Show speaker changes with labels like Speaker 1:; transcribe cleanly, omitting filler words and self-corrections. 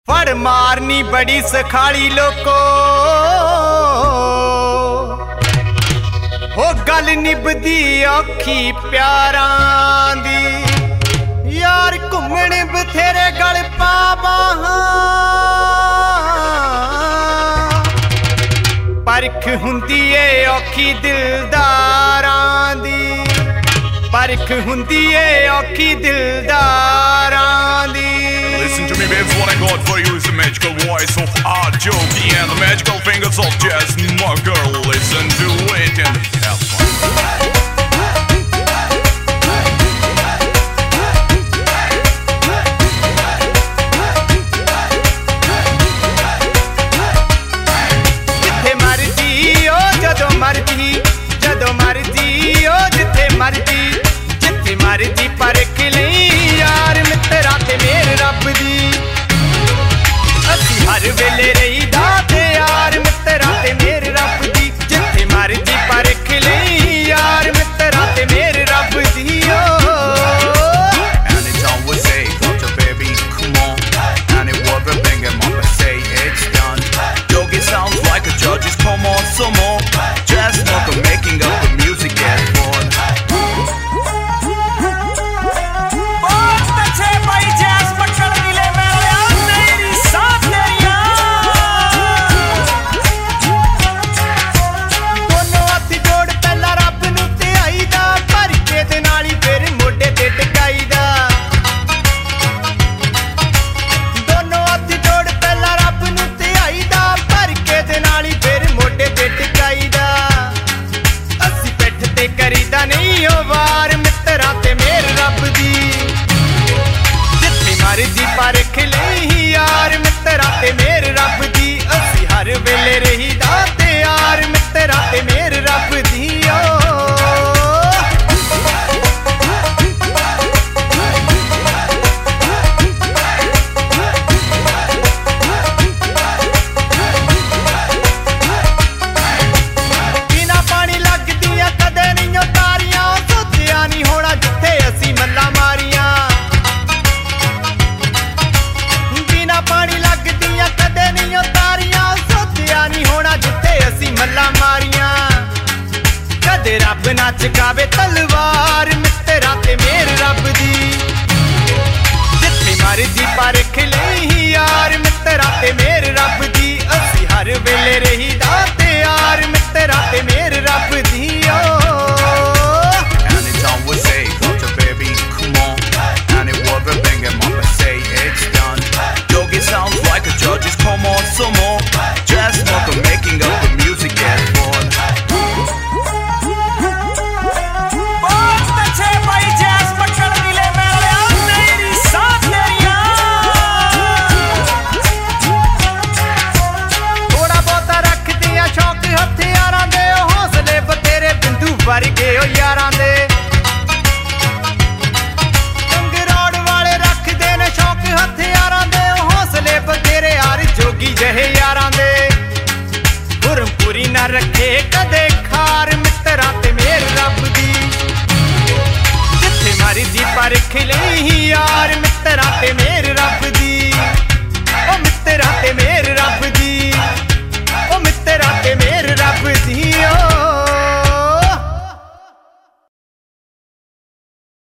Speaker 1: फड़ मारनी बड़ी सखाली लोको हो गल निभदी औखी प्यारां दी यार घुमण बथेरे गल पावां परख हुंदी ए औखी दिलदारां दी परख हुंदी ए औखी दिलदारां दी
Speaker 2: Listen to me, babes, what I got for you is the magical voice of R.Jogi and the magical fingers of Jazz. My girl, listen to it and have fun.
Speaker 1: जिथे मर्जी ओ जदों मर्जी जदों मर्जी ओ जिथे मर्जी परख लई यार मित्रा ते मेरे रब दी असी हर वेले रहीदा ते यार मित्रा ते मेरे रब दी जिथे मर्जी परख लई यार मित्रा ते मेरे रब दी
Speaker 2: And it's always say, got your baby, come on. And it was a thing and mama say it's done. Jogi sounds like a judge's, come on, some more. Just not the making of the music get fun.
Speaker 1: करीदा नहीं हो वार मित्रा ते मेरे रब दी जिथे मर्जी परख लई यार मित्रा ते मेरे रब दी असी हर वेले रहीदा ते यार मित्रा ते मेरे रब दी रब ना चकावे तलवार मित्रा ते मेरे रब दी जिथे मर्जी परख लई यार मित्रा ते मेरे रब दी असी हर वेले रहीदा ते यार मित्रा ते मेरे रब दी
Speaker 2: And it's always say, got your baby, come on. And it was a thing and mama say it's done. Jogi sounds like a judge's, come on, some more. Just not the making of the music get fun.
Speaker 1: वर्गे ओ यारां दे कंगरोड़ वाले रख दे ने शौक हथियारां दे हौसले बतेरे यार जोगी जहे यारां दे गुरमपुरी ना रखे कदे खार मित्रा ते मेरे रब दी जिथे मर्जी परख लई यार मित्रा ते मेरे